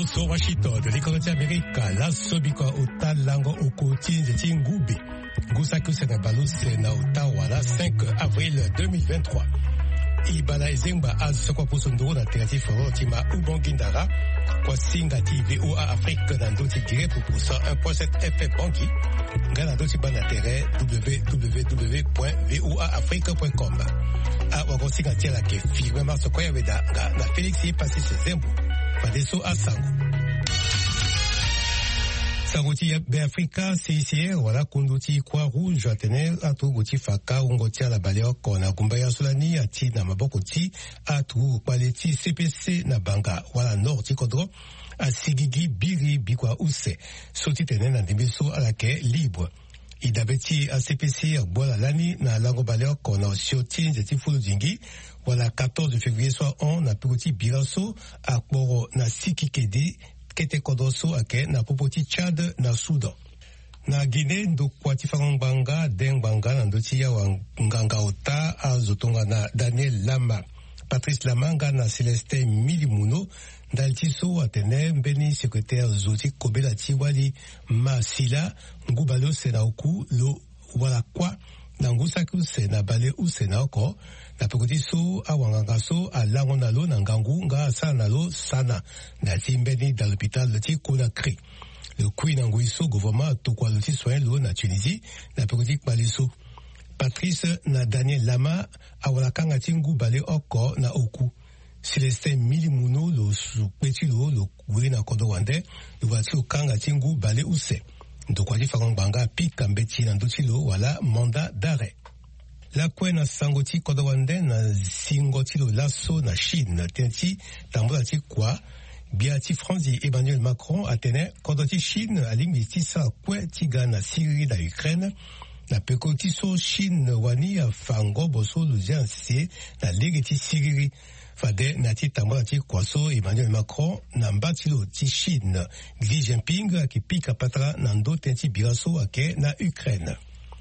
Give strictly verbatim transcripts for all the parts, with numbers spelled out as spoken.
so Washington de l'école d'Amérique la sobika otalango okotinze tingube gusaku sena baluse na Ottawa la cinq avril deux mille vingt-trois ibala ezemba azokwa posondoro na alternative fortima ubongindara kwa singa ti V O A Afrique na ndoti dire pour cent un virgule sept F M banki ngana ndoti bana terrain w w w point v o a afrique point com a wakosinga tiela ke firme maso kwa yabeda na Felix Pasi Sezembo Fadeso Asango Sagoti ya Beafrika C I C R wala kunduti kwa rouge atene atu guti faka ungoti ala baleo kona kumbaya sulani ati na maboko ti atu kwaleti C P C na banga wala norti kodro asigigi biri bikwa use soti tene na ndimiso alake libre idabeti a C P C bola lani na lango baleo kona osioti nzeti fulu jingi wala quatorze février soit on na pikuti biraso akboro na sikikedi kete kodoso ake na popoti Chad na Sudan. Na Guinée ndo kwati fangbanga dengbanga na ndoti ya wanganga ota azotonga na Daniel Lama. Patrice Lamanga na Celestin Milimuno ndaltiso atene mbeni secrétaire zoti kobela tiwali masila ngubalo sena oku lo wala kwa na ngusaku sena bale usena oko na pekoti so awanganga so alango na lo na ngangu nga sana na lo sana na timbeni dans l'hôpital de Conakry. Le Queen Anguiso gouvernement to kwa loti soin lo na Tunisie na pekoti baliso. Patrice na Daniel Lama awalakanga tingu bale oko na oku. Celestin Milimuno lo su peti lo lo kwe na kodo wande lo wati okanga tingu bale use. Ndo kwa di fangbanga pika mbeti na nduti lo wala mandat d'arrêt. La kwe na sangoti kodo wande na singoti lo lasso na Chine tenti tambola ti kwa biati Franzi Emmanuel Macron atene kodo ti Chine alingiti sa kwe tiga na Syrie na Ukraine na pekoti so Chine wani a fango boso luziansi na legeti Syrie fade na ti tambola ti kwa so Emmanuel Macron na mbati lo ti Chine Xi Jinping akipika patra na ndo tenti biraso ake na Ukraine.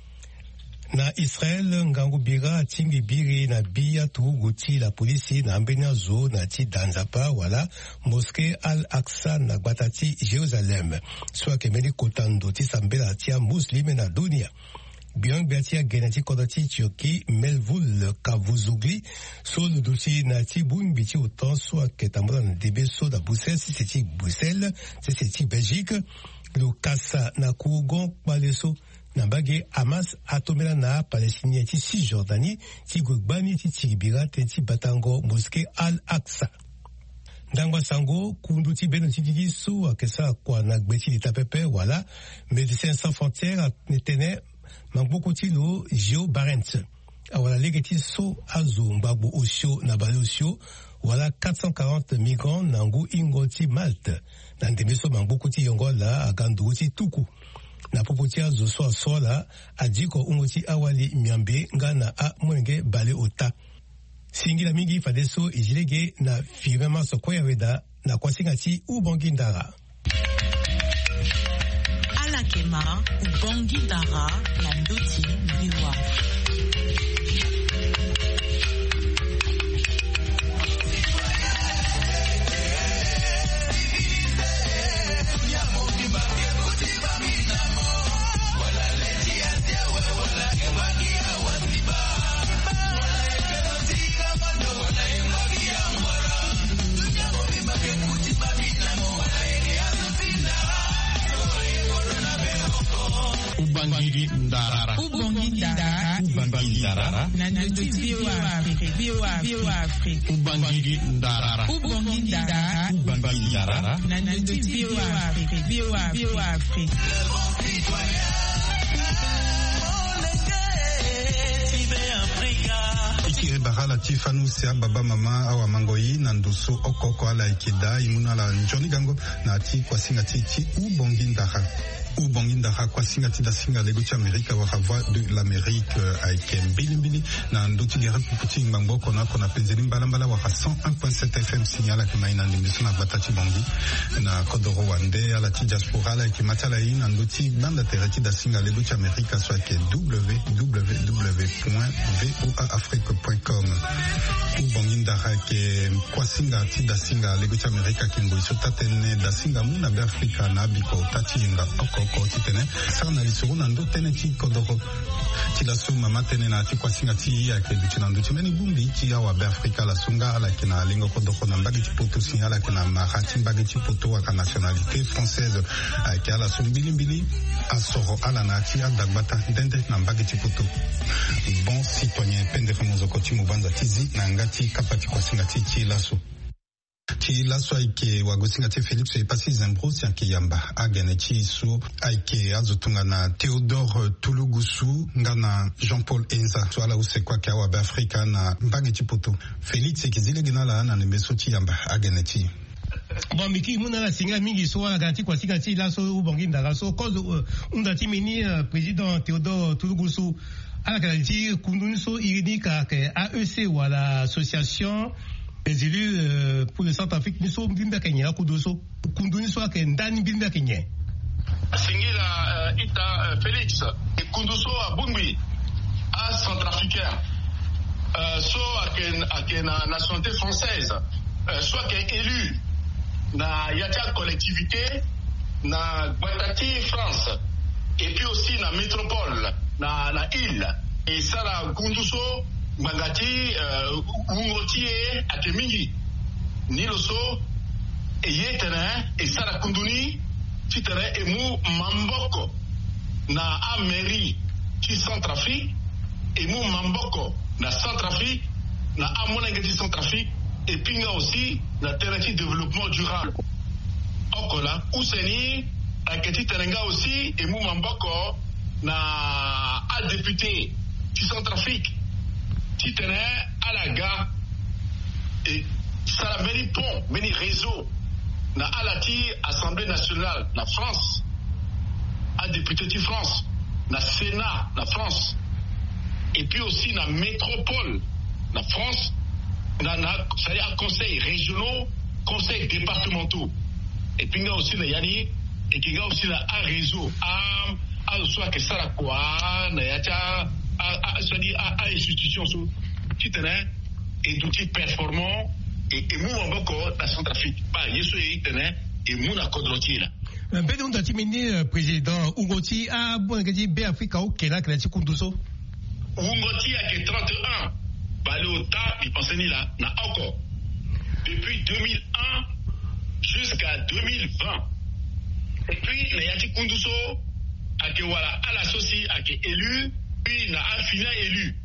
Na Israel ngangu bira tingi biri na biya tu guti la polisi na ambenya zo na ti danzapa wala mosquée Al-Aqsa na batati Jerusalem soit kemeni kotando ti sambela tia muslime na dunia. Biang beatia geneti kodati Turki Melvul Kavuzugli so le dossier na ti bun biti autant soit que tambola na debe so da Bruxelles si c'est Bruxelles si c'est Belgique le kasa na kugon baleso na bage Hamas atomela na Palestine ti Cisjordanie ti gogbani ti Tibira ti batango mosquée Al-Aqsa. Ndangwa sango kundu ti beno ti didi so akesa kwa na gbeti di tapepe wala Médecins Sans Frontières netene mangbo ti lo Geo Barents awala legeti so azo mbagbo osio na bale osio wala quatre cent quarante migrants nangu ingoti Malte na ndemeso mangbo ti yongola agandu ti tuku na popoti azo so sola adiko ungoti awali miambe ngana a mwenge bale ota singila mingi fadeso ijilege na firma sokoya weda na kwasingati ubongindara Alakema ubongindara na ndoti biwa Ubangiri Ndarara. Ubangiri Ndarara. Ubangiri Ndarara. Na ndoti biwa Afrique. Biwa Biwa Afrique. Ubangiri Ndarara. Ubangiri Ndarara. Ubangiri Ndarara. Na ndoti biwa Afrique. Biwa Biwa Afrique. Ikire Barala Tifanu Sia Baba Mama Awa Mangoyi Nandoso Okoko Ala Ikeda Imuna La Njoni Gango Na Ti Kwasinga Titi Ubongindara Ubongindara Kwasinga Tida Singa Leguti Amerika Wakava de l'Amérique Aike Mbilimbili Na Ndoti Gera Puputi Mbangbo Kona Kona Penzeli Mbalambala Waka cent un virgule sept F M Signala Kimaina Ndimeso Na Batati Bongi Na Kodoro Wande Ala Ti Diaspora Ala Ike Matalayi Na Ndoti Banda Tereti Da Singa Leguti Amerika Soit ke w w w point v o a afrique point com Ubongindara Ke kwa singa ti da singa lego ti Amerika kingo iso tatene da singa muna be Afrika na biko tati inga okoko ti tene sa na lisoro na ndo tene ti kodoko ti la so mama tene na ti kwa singa ti ya ke du nando ti meni bumbi ti ya wa be Afrika la sunga ala kina lingo kodoko na mbagi ti poto singa ala kina marati mbagi ti poto wa ka nationalité française ki ala so mbili mbili asoro ala na ti adagbata dende na mbagi ti poto bon citoyen pende famoso ko ti mubanza tizi na ngati kapati kwa singa ti ti laso ti laso aike wagosinga ti Félix epasi zembro si anke yamba agene ti so aike azotunga na Théodore Tulugusu nga na Jean-Paul Enza so ala use kwa kia wabe Afrika na mbagi ti poto Félix ekizile gina la na nembeso ti yamba agene ti bon miki muna la singa mingi so ala ganti kwa singa ti laso ubongi ndala so cause unda ti mini président Théodore Tulugusu ala ganti kunduni so irini ka ke A E C wala association les élus euh, pour le Centrafrique ni so mbimba kenya kudoso kunduni so ke ndani mbimba kenya singila uh, ita uh, Félix e kunduso a bumbi a centrafricain uh, so ake ake na nationalité française uh, so ake élu na yatia collectivité na Guatati France et puis aussi na métropole na na île et ça la kunduso Mangati ungotie uh, ake mingi niloso e yetene e sara kunduni titere emu mamboko na ameri ti Centrafrique emu mamboko na Centrafrique na amonenge ti Centrafrique et pinga aussi na terrain ti développement durable okola useni ake ti terenga aussi emu mamboko na a député ti Centrafrique ti tene alaga et sara meni pont meni réseau na alati Assemblée nationale na France a député de France na Sénat na France et puis aussi na métropole na France na na c'est-à-dire à conseils régionaux conseils départementaux et puis aussi na yani et qui a aussi na un réseau à à soit que ça la quoi na yacha à c'est-à-dire à institution sous qui tenait et d'outils performants et et nous on va encore la Centrafrique bah yeso yi tenait et nous na kodroti là mbele unda timini président Ungoti a bon ngati be Afrika o kela kela ti kunduso Ungoti a que trente et un bah le ta il pensait ni là na encore depuis deux mille un jusqu'à deux mille vingt et puis na yati kunduso a que voilà à l'associé a que élu puis na a fini élu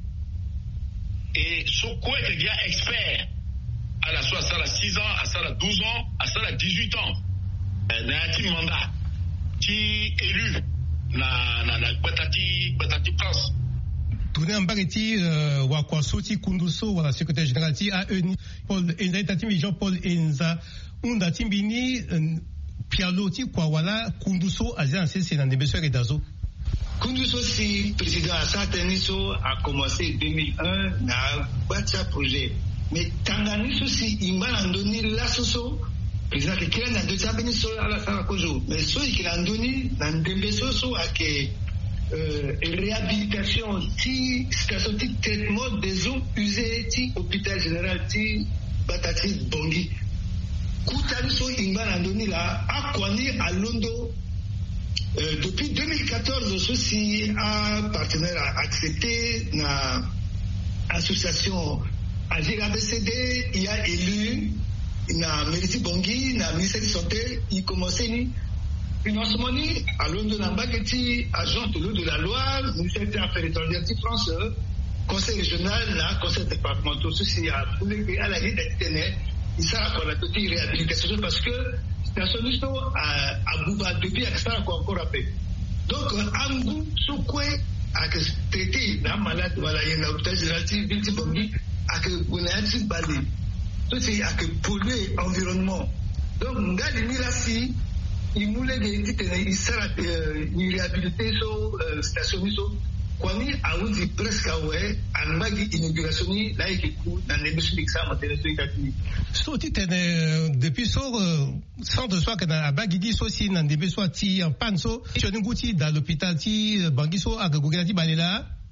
et ce quoi est bien expert à la soit à ça six ans à ça douze ans à ça dix-huit ans na un mandat qui élu na na na Guatati Guatati France tourner en bagati wa kwa soti kunduso wala secrétaire général ti a E Paul Enza tati Jean Paul Enza unda timbini pialoti kwa wala kunduso azan c'est dans des besoins redazo Kunduso si président Asanteniso a commencé deux mille un na Bacha projet mais Tanganiso si imalandoni la soso président que kila na deux abini so ala sala kojo mais so ikilandoni na ndembeso so ake euh, réhabilitation ti station ti traitement des eaux usées ti hôpital général ti Batati Bongi Koutaliso imalandoni la akwani à Londo. Euh, depuis deux mille quatorze, ceci a partenaire a accepté na association A G A B C D, il a élu na Mériti Bongi, na ministère de santé, il commençait ni financement ni à Londres na Bageti, agent de l'eau de la Loire, ministère des Affaires étrangères de France, conseil régional, na conseil départemental, ceci a prouvé à la ligne d'Internet, il s'est qu'on a toute réhabilitation parce que nationaliste à à Bouba depuis à ça encore rappelé donc Angou Soukwe a que traité la malade voilà il y a un hôpital général qui Bongi a que Gonati Bali tout c'est à que polluer environnement donc ngali mirasi il moulait des titres il sera il réhabilité so stationniste kwani auzi presque ouais en magi inauguration là il coûte dans les musiques ça maintenant c'est catini so titene depuis so sans de soi que na bagidi so si na ndebe so ti en panso choni nguti dans l'hôpital ti bangiso a gogela ti balela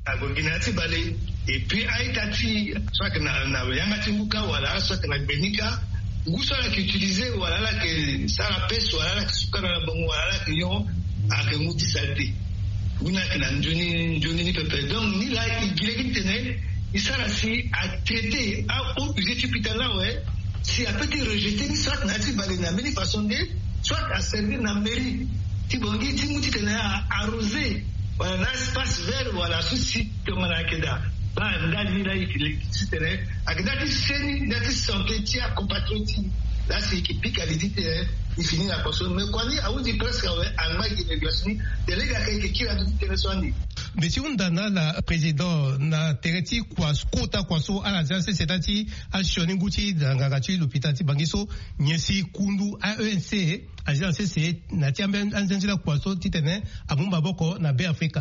agoginati balé et puis aitati soit que na na yangati muka wala soit que na benika ngusala qui utilisé wala la que ça la peste wala la sukana la bango wala la que yo a que muti salté buna que na njoni njoni ni pepe donc ni la igileki tene isala si a traité a ou usé là ouais si a peut être rejeté soit na ti balé na mini façon de soit à servir na mairie ti bongi ti muti tene a arrosé voilà l'espace vert voilà ce site que on a keda ba ndani la électricité akeda ti seni na ti santé ti a compatriote là c'est qui pique à l'idée il finit la personne mais quand il a dit presque ouais en mai de négociation de les gars qui qui a dit téléphone Monsieur Ndana la président na tereti kwa kota kwa so ala zase setati a shoni nguti ngagati l'hôpital ti bangiso nyesi kundu A E N C agence C na ti ambe anzenjila kwa so titene abumba boko na be Africa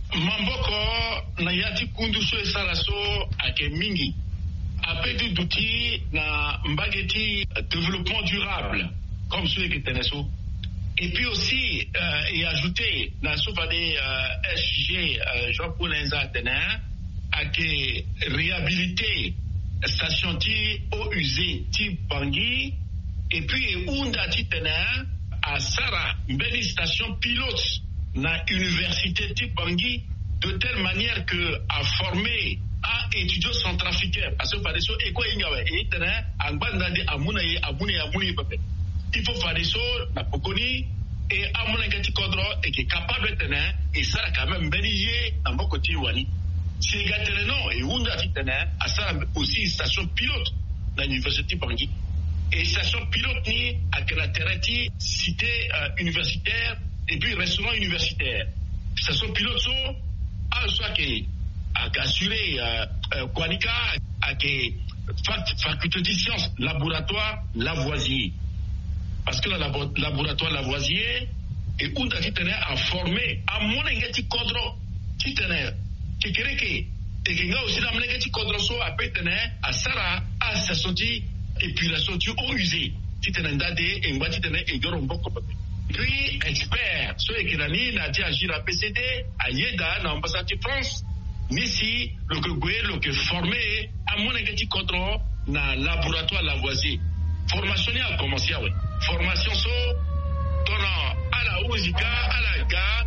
mamboko na yati kundu so esala so ake mingi apeti duti na mbageti développement durable comme ceux qui tenaient so. Et puis aussi, euh, et ajouter, dans le des euh, S G, euh, Jean-Paul Enza Tenin, à que réhabiliter station ti eau usée ti Bangui, et puis Ounda ti Tenin, à Sara, une belle station pilote dans l'université ti Bangui, de telle manière que à former à étudiants centrafricains, parce que par des choses, et quoi il y a, et Tenin, à Bandade, à Mounaye, à Mounaye, à Mounaye, il faut faire des choses, la Poconi, et à mon engagement cadre, et qui est capable de tenir, et ça, quand même, bélier, dans mon côté, Wani. Si les gars tenent, non, et où a-t-il tenir, à ça, aussi, une station pilote, dans l'université Bangui. Et station pilote, ni, à la Tereti, cité euh, universitaire, et puis restaurant universitaire. Station pilote, so, à soit qui, à assurer, euh, Kwanika, à qui, faculté de sciences, laboratoire, Lavoisier. Parce que le laboratoire Lavoisier et où tu tenais à former à mon engagement cadre tu tenais qui crée que et qui a aussi l'amener engagement cadre so à tenir à Sarah à sa sortie et puis la sortie au usé tu tenais d'adé et moi tu tenais et gros beaucoup puis expert ceux qui l'ont dit n'a dit agir à P C D à Yeda dans l'ambassade de France mais si le que le que formé à mon engagement cadre dans laboratoire Lavoisier formation a commencé oui formation so donnant à la Ouzika à la gare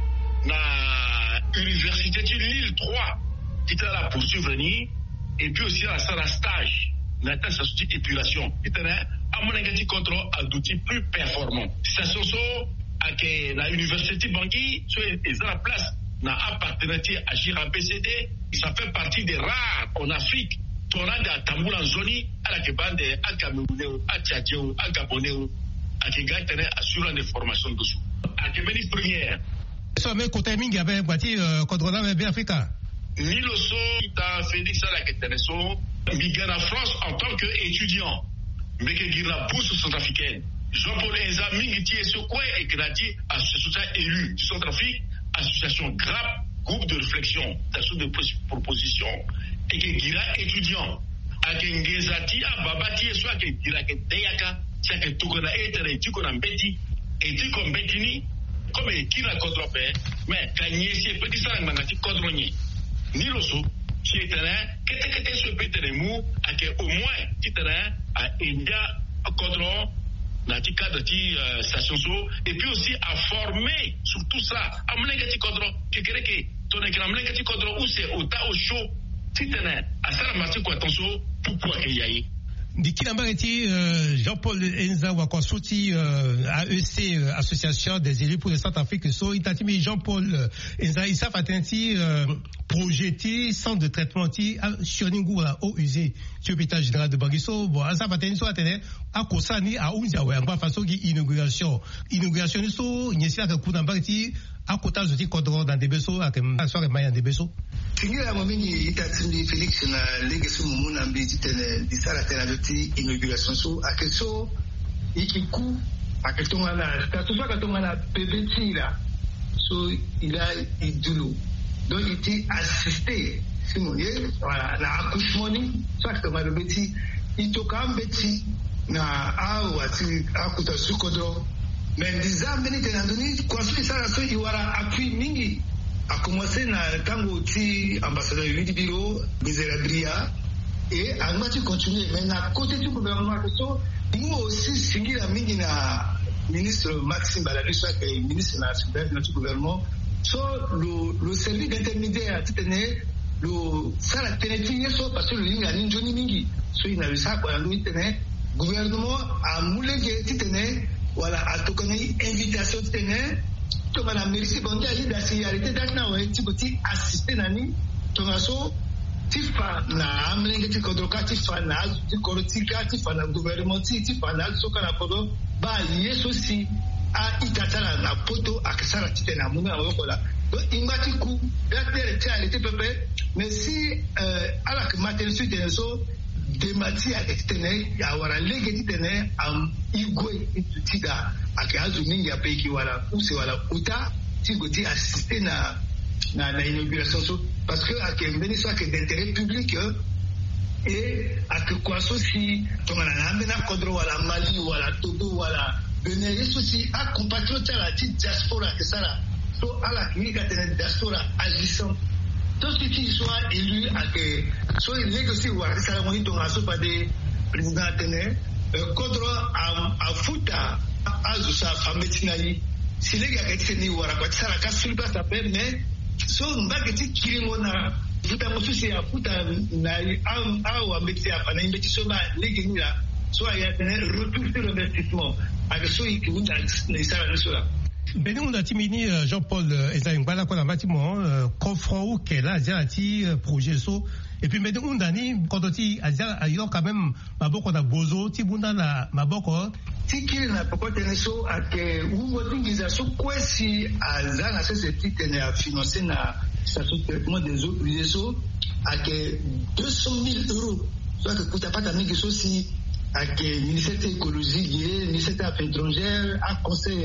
na université de Lille trois qui était là pour survenir et puis aussi à la salle à stage na ta société épilation était là à mon engagement contrôle à d'outils plus performants station so à que la université Bangui so est à la place na appartenant à Gira B C D ça fait partie des rares en Afrique tornade à Tamboula Zoni à la Kebande à Cameroun à Tchadjou à Gabonais à qui gagne assurant des formations dessous. À qui bénis première. Ça mais côté mingi avait bâti contrôlant mais bien Africa. Ni le so ta Félix à la Keteneso, Miguel en France en tant qu'étudiant, mais qui dit la bourse centrafricaine. Jean-Paul Enza mingi tie sur quoi et gradi association élue du Centrafrique, association G R A P, groupe de réflexion, station de proposition et qui dit étudiant. À qui ngezati à babati soit qui dit la Deyaka. C'est que tout qu'on a été réduit qu'on a bêti et dit qu'on bêtini comme qui l'a contrôlé mais quand il y a petit ça n'a pas contrôlé ni le sou qui est là qu'est-ce que c'est ce petit mot à que au moins qui est là à India contrôle dans le cadre de station so et puis aussi à former sur tout ça à mon négatif contrôle qui crée que ton écran négatif contrôle où c'est au ta au chaud qui est là à ça la matière quoi attention pour pouvoir qu'il y ait Dikila Mbareti, euh, Jean-Paul Enza Wakosouti, euh, A E C, euh, Association des élus pour le Centrafrique, so, itatimi Jean-Paul Enza, Issa Fatenti, euh, projeté, centre de traitement, ti, Sioningu, à eau usée, tu hôpital général de Bangiso, bon, Issa Fatenti, so, atene, à Kosani, à Ounziawe, en quoi façon, inauguration, inauguration, so, Nyesila, que Koudan Bareti, à Kota, je dis, Kodro, dans des besos, à Soir Mayan des besos. Fini la momini itatindi Félix na legacy mumuna mbiti tene disala tena doti inauguration so akeso ikiku aketonga na katufa katonga na pebeti la so il a idulu donc il était assisté simon ye voilà na accouchement ni so katonga pebeti itoka mbeti na au ati akuta sukodro mais dizambe ni tena doni kwa sisi sala so iwara appui mingi a commencé na tango ti ambassadeur Yudi Biro Miserabria et a ngati continuer mais na côté du gouvernement so nous aussi singira mingi na ministre Maxime Baladi soit ministre na super du gouvernement so le le service intermédiaire titene le ça la télévision so parce que le ligne a ninjoni mingi so ina bisa kwa ndo titene gouvernement a moulege titene voilà a tokoni invitation titene to bana merci bon dia ida si arrêté d'atna ouais ti petit assister nani to ngaso tifa na amlenge ti kodroka tifa na ti korotika tifa na gouvernement ti tifa na soka na kodo ba yeso si a itatala na poto akisara titena munga wakola donc ingati ku datere ti arrêté pepe mais si euh ala que matin suite so de matière externe ya wara lege titene am igwe itutida akazu mingi ya peki wala use wala uta tigoti assister na na na inauguration so parce que akembeni so que d'intérêt public et ak quoi so si tongana na mbena kodro wala Mali wala Togo wala Benin so si a compatriote la petite diaspora que ça là so ala qui tene diaspora agissant tout ce qui soit élu à que soit négocié ou à ça la moitié donc à ce pas des présidents tenés kodro a a futa azu sa fametinali si les gars qui ni wara kwa ça la casse pas ça peine mais so mbageti kiringo na futa mosusi ya futa na am au ambeti hapa na imbeti so ba legi ni la so ya retour sur l'investissement avec so qui vous na isara ni so la Beni on a timini Jean-Paul Ezaïng bala kwa bâtiment confront ou qu'elle a déjà ti projet so et puis maintenant on dani quand on dit ailleurs quand même maboko na bozo ti bunda na maboko tikiri na popote neso ake uwo tingiza so kwesi azana sese titene a financer na station de traitement des eaux usées so ake deux cent mille euros soit que kuta pata mingi so si ake ministère de l'écologie ministère des affaires étrangères à conseil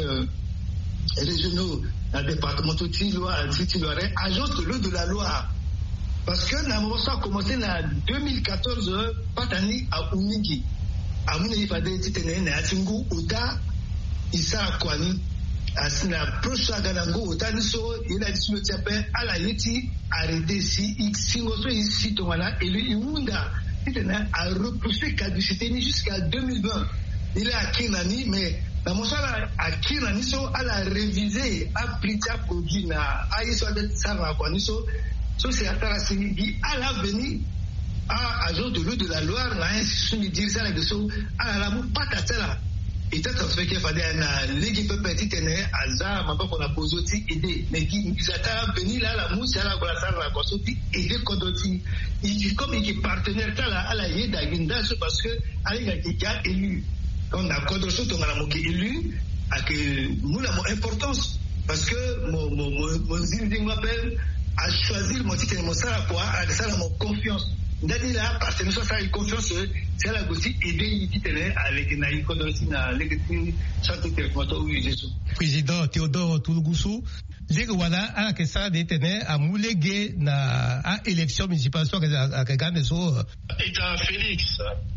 régionaux na département ti Loire ti Loire agence de l'eau de la Loire parce que na moment ça a commencé na deux mille quatorze patani à Umingi amuna ifade titene na atingu uta isa kwani asina procha ganango uta niso ila disulo tiape ala yiti arrêté si xingo so ici to wana élu iwunda titene a repoussé caducité ni jusqu'à deux mille vingt il est à Kinani mais la mosala a Kinani so ala révisé a pritia produit na aiso de sava kwani so so c'est atara sinigi ala veni à agence de l'eau de la Loire la institution de dire ça la so ala la mu patatela et tant que fait qu'il fallait na ligi pepe titene aza mabako na pozoti aider mais qui zatara veni là la mu ça la kwa ça la kwa so ti aider kodoti il comme il est partenaire ta la ala yeda ginda so parce que ali qui a élu on a kodroso to ngala mo ki élu a que nous la importance parce que mon mon mon zindi m'appelle à choisir mon titre mon ça quoi à ça la mon confiance ndadi la partenaire ça ça confiance c'est la aussi aider il dit avec na kodrosi na lekiti santé territoire où il est président Théodore Toulougoussou lego wala ala que ça détenait à moulege na à élection municipale so à gane so eta Félix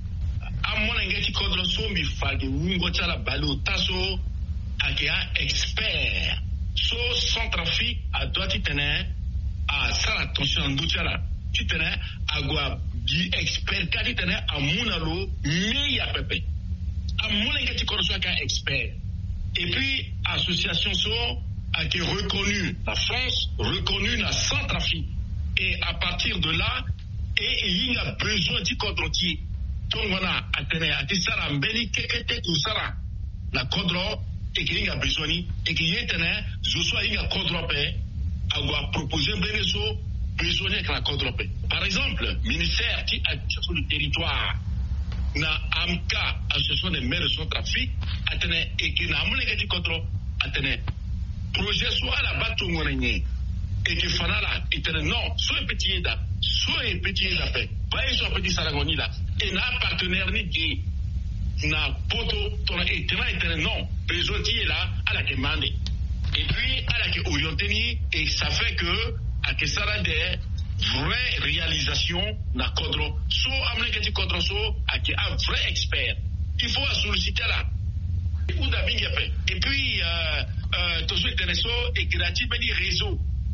amona ngeti kodroso mi fage wingo chala balo taso akia expert so Centrafrique a doit tenir à ça attention ndouchala tu tenais à quoi di expert kadi tenais à munalo mi ya pepe amona ngeti kodroso ka expert et puis association so a qui est reconnue la France reconnue la Centrafrique et à partir de là et il y a besoin du kodrotier tongona atene atisara mbeli kekete tusara na kodro et qu'il y a besoin et qu'il y ait je sois il y a kodro pe agua proposer beneso besoin avec la kodro pe par exemple ministère qui a sur le territoire na amka association des maires de Centrafrique atene et qui na amule kati kodro atene projet soit la batongona nye et que fanala etene non soit petit da soit petit da pe pas soit petit saragoni là et na partenaire ni qui na poto ton etena etene non besoin qui est là à la demande et puis à la que orienté ni et ça fait que à que ça a des vraies réalisations na kodro so amne que tu kodro so à que un vrai expert il faut solliciter là ou d'abing et puis euh euh tout ce intéressant et créatif des réseaux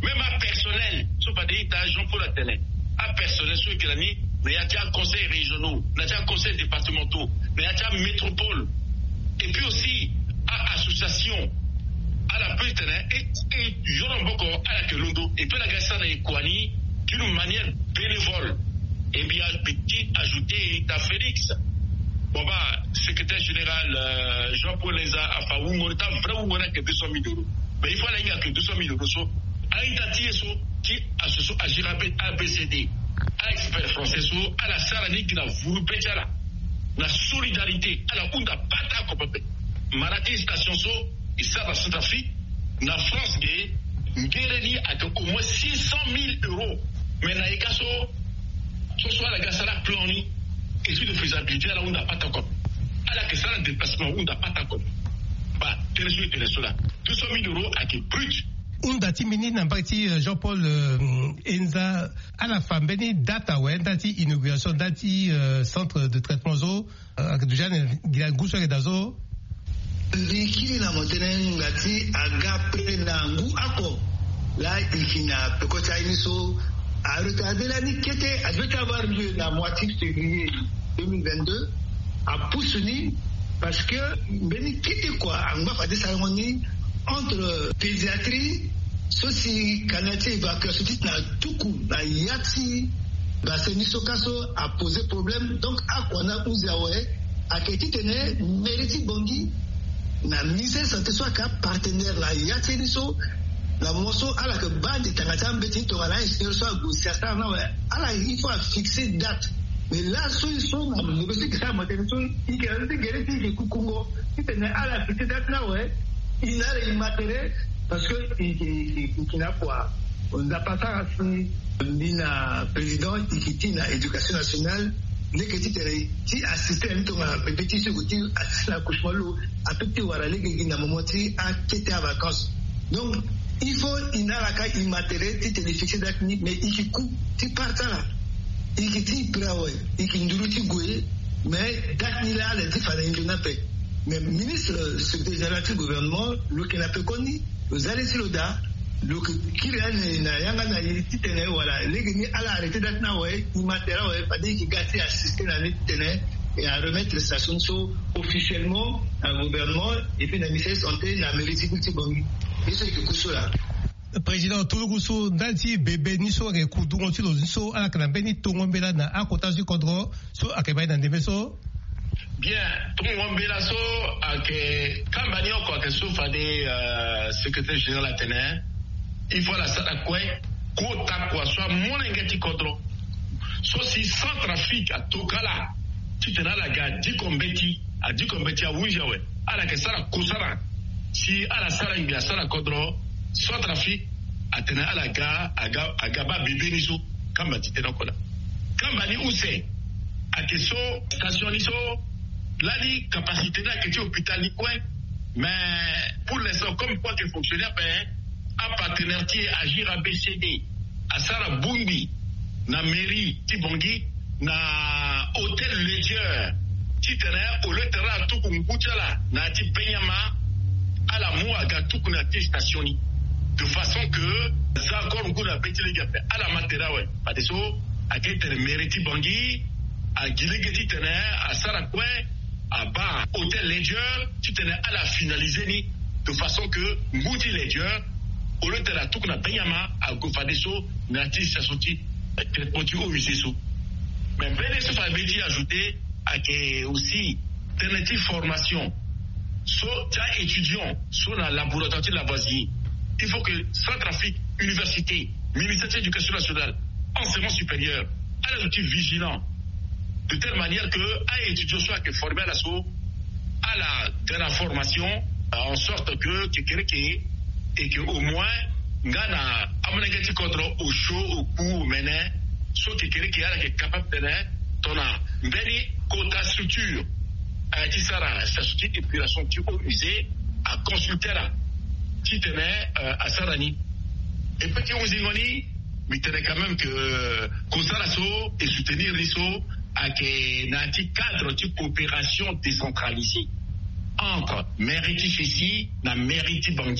même à personnel, sauf à des Jean-Paul Atene, à personnel, ceux qui l'ont dit, mais il y a des conseils régionaux, il y a des conseils départementaux, mais il y a des métropoles, et puis aussi à association, à la petite, et, et, Yoramboko, à la Kelondo, et puis la Grèce et Kouani, d'une manière bénévole. Et bien, petit ajouté, à Félix. Bon, bah, secrétaire général euh, Jean-Paul Leza a fait un montant vraiment que deux cent mille euros. Mais il faut aller à que deux cent mille euros. À Itati, qui a ce à Girabé, à B C D, à Expert Français, à la Sarani qui n'a voulu péter là. La solidarité, à la Ounda Pata Kopapé. Marati Station So, et ça va Centrafrique, la France, Guéreni a au moins six cent mille euros. Mais na Ekaso, ce soit la Gassala Plani, et suite de faisabilité, à la Ounda Patakop. À la Gassala déplacement, Ounda Patakop. Bah, Télésué, Télésola. deux cent mille euros à qui brut. Unda Timini n'a pas été Jean-Paul euh, Enza à la fin, Beni data, ouais, dati inauguration, dati euh, centre de traitement zo, avec déjà, il y a un goût sur les dazo. Likili na motene ngati aga prena ngu ako. Là, il finit à Pekota Iniso. A retardé l'année qui était, elle devait avoir lieu la moitié de février deux mille vingt-deux, à Poussoni, parce que, ben, qui était quoi? On va faire des cérémonies entre pédiatrie, ceci, canadiens, évacuation, na Toukou, na Yati, bah, c'est Nisokaso a posé problème. Donc, à quoi on a Ouziaoué, à Keti Tene, Mériti Bongi, na ministère santé soit qu'un partenaire, la Yati Niso, la moisson à la que bande est un petit tour à la soit goussiata non à la il faut fixer date mais là ceux sont négocier que ça matériel il y a des guerres qui Congo qui tenait à la petite date là ouais il a les matériels parce que il n'a quoi on n'a pas ça si Nina président qui na éducation nationale les petits qui assistent à un petit secouti assistent à l'accouchement à petit voilà les qui n'a moment à quitter en vacances donc il faut une alaka immatérielle qui est fixé date mais il coupe tu pars là il qui prawe il qui nduru ti goye mais date ni là les différents indonapé mais ministre secrétaire général du gouvernement le qui n'a pas connu vous allez sur le da le qui na yanga na ti tene voilà les ni ala arrêter date na ouais immatériel ouais pas dire qui gâter assister à l'étene et à remettre les stations so officiellement au gouvernement et puis la ministère santé la mairie sécurité bongi. Président Toulougousso, Nanti bébé Niso et Koudou Ontilo Niso à la Canabeni Tongombela na Akotazu Kodro, so Akebay Nandemeso. Bien, Tongombela so ake Kambanyo kwa keso fade secrétaire général Atene, il faut la sata kwe, kota kwa soit monengeti Kodro. So si Centrafrique à Tokala, tu tena la ga Dikombeti, à Dikombeti à Ouijawe, à la Kesara Kosara. Si à la salle il y a ça Kodro, soit trafic, à tenir à la gare, à Gaba bébé niso, comme bah tu t'es dans quoi là. Comme bah ni où c'est, à Kesso, station niso, là ni capacité là que tu hôpital ni quoi, mais pour l'instant comme quoi que fonctionnaire ben, un partenaire qui agir à B C D, à Sarah Bumbi, na mairie Tibongi, na hôtel Ledger, qui tenait au lieu de là tout comme Bouchala, na ti Benyama. À la Mouaga, tout qu'on a stationné. De façon que, ça encore, on a pété les gars. À la Matera, ouais. Pas des sauts, à Kéten Mériti Bangui, à Gilegeti Tener, à Sarakwe, à Bas, Hôtel Ledger, tu tenais à la finaliser, de façon que, Mouti Ledger, au lieu de la tout qu'on a Benyama, à Gofadeso, Nati Sassoti, traitement au Useso. Mais Bénéso Fabeti ajouté, à que aussi, alternative formation. So, tu as étudiant sur la laboratoire de la voisine. Il faut que Centrafrique, université, ministère de l'éducation nationale, enseignement supérieur, à la outil vigilant, de telle manière que à étudiant soit que formé à la so, à la de la formation, en sorte que que et que au moins ngana amonagati contre au chaud au coup au mené, so que qui est capable de tenir ton a mbeni quota structure. Qui sera sa société et puis la son type musée à consulter là qui tenait à Sarani et petit Ouzingoni mais tenait quand même que Kosaraso et soutenir l'Iso à que nanti cadre type opération décentralisée entre Mériti Fessi na Mériti Bangui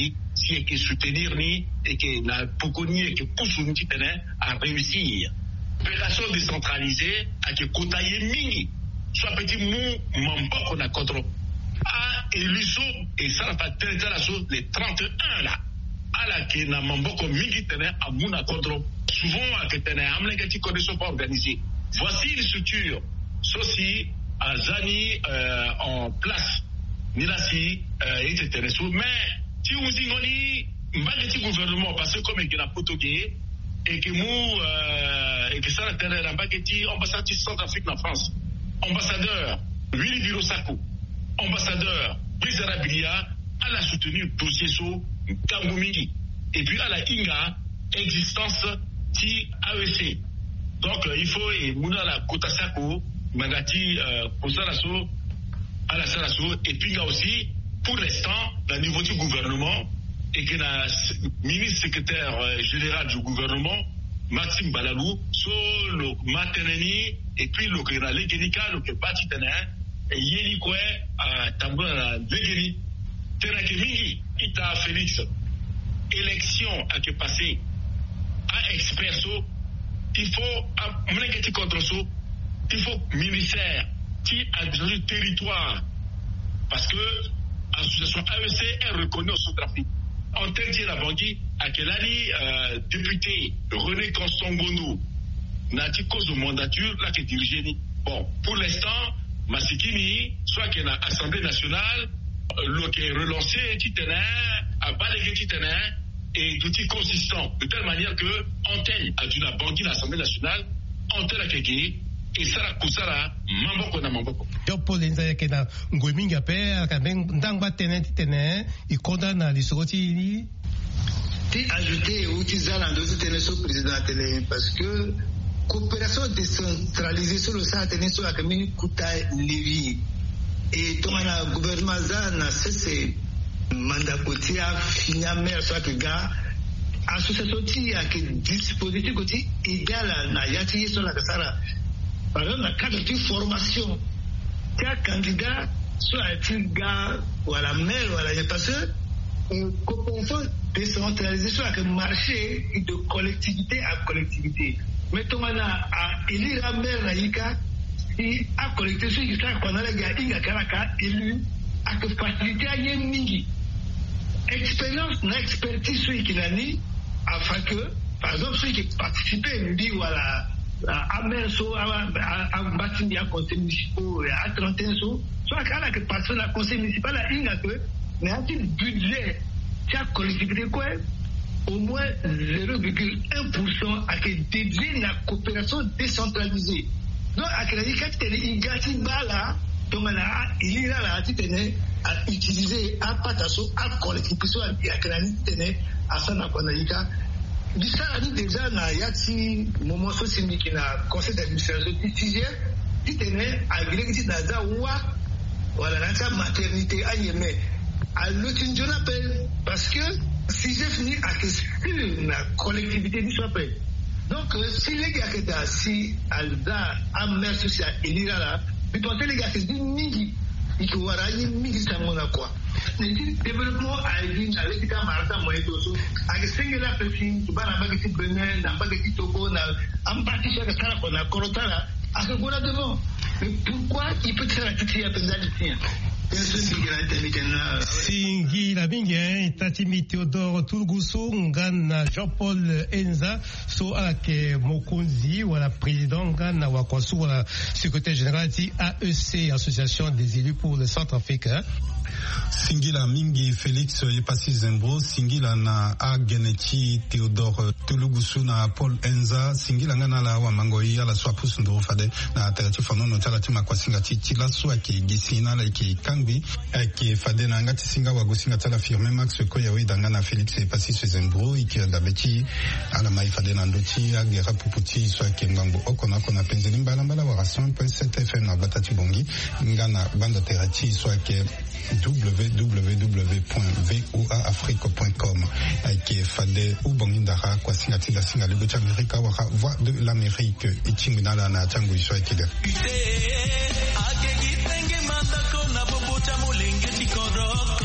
si et que soutenir ni et que la pokoni et que pousse nous à réussir. Opération décentralisée à que kotaye mingi soit petit mou mamboko na contrôle. Ah et l'uso et ça la fait les trente et un là. À la que na mamboko mingi tene à muna contrôle. Souvent à que tene amlengati conditions pas organisées. Voici une structure ceci à Zani euh, en place. Nilasi et cetera. Mais si vous dites que le gouvernement parce que comme il y a Portugais et que nous et que ça la terre la baguette ambassadeur du Centrafrique en France, ambassadeur Willy Birosako, ambassadeur Brizara Bilia, elle a soutenu le dossier sur Kangomigi et puis elle a Inga existence qui A E C. Donc il faut et Mouna la Kotasako Magati pour ça la so à la Salasso et puis il y a aussi pour l'instant au niveau du gouvernement et que le ministre secrétaire général du gouvernement Maxime Balalou sur le Mateneni et puis le que la Legenika le que bâti tena et yeli quoi à tambo la Legeni tena que mingi ita Félix élection à que passer à experto il faut à mlengeti contre ça il faut ministère qui a le territoire parce que l'association A E C est reconnue au Centrafrique. En tel que la banque à quel année euh, député René Constant-Gono n'a dit cause de mandature là qui dirige. Bon, pour l'instant, Masikini, soit qu'il y a l'Assemblée nationale, le qui est relancé, titanaire, à balayer titanaire, et d'outils consistants, de telle manière que Antenne a dû la banque de l'Assemblée nationale, Antenne a kéké, et ça la kusara mamboko na mamboko yo polenza yake na ngominga pe akaben ndangba tenen tenen i condamne les sorties ni ti ajouter utiliser dans tenen so président télé parce que coopération décentralisée sur le ça tenen so akamini kuta levi et ton na gouvernement za na cessé mandat kotia finalement soit que gars association ti a que dispositif koti égal na yati sur la kasara. Par exemple, dans le cadre de formation, tu as un candidat, soit un gars, ou à la maire, ou à la parce que une coopération décentralisée, soit un marché de collectivité à collectivité. Mettons à élire la maire, et à collectivité, ceux qui savent qu'on a les gars, il y a Karaka, élu, à que faciliter à Yémingi. Expérience, n'a expertise, ceux qui l'ont dit, afin que, par exemple, ceux qui participaient, nous disent, voilà, à Merso, à bâtiment, à conseil municipal, à trente et un so, soit qu'à la personne à conseil municipal, à une que, mais à un budget, chaque collectivité, quoi, au moins zéro virgule un pour cent à que dédié la coopération décentralisée. Donc, à que la dit, quand tu es une gâchis là, donc il y a là, tu tenais à utiliser à patasso, à collectivité, à que la dit, tenais à ça, n'a pas ça a dit déjà na yati moment social qui na conseil d'administration du sixième qui tenait à grégiti na za wa voilà na sa maternité à yeme à l'autre je l'appelle parce que si j'ai fini à que sur la collectivité du s'appelle donc si les gars que da si alda amer social elira là puis penser les gars c'est du midi il faut voir y midi ça mon quoi le développement a été dans les cas marta moyen dosso avec singular person tu vas na bagati Benin na bagati Togo na en partie chaque sala qu'on a corotala à ce qu'on a devant mais pourquoi il peut faire la petite appendage Singi la bingi Tatimi Theodore Tulgusu ngana Jean-Paul Enza so alake Mokonzi wala président ngana wakwasu wala secrétaire général di A E C association des élus pour le Centrafrique. Singila mingi Félix Yepasi Zembro, Singila na Ageneti Theodore Tulugusu na Paul Enza, Singila ngana la wa mangoi ala swa pusundo fade na terati fanono talati makwasinga titi la swa ki gisina la ki kangbi ki fade na ngati singa wa gusinga tala firme Max ko yawi dangana Félix Yepasi Zembro iki dabeti ala mai fade na ndoti agera puputi swa ki ngambo okona kona penzeli mbala mbala wa rason point sept F M na batati bongi ngana banda terati swa ki w w w point voa afrique point com qui est fade ou bongindara kwa singa tinda singa le bocha Amerika wa voix de l'Amérique ichingina la na changu iswa kide ite ake gitenge manda kona bobocha mulenge chikoro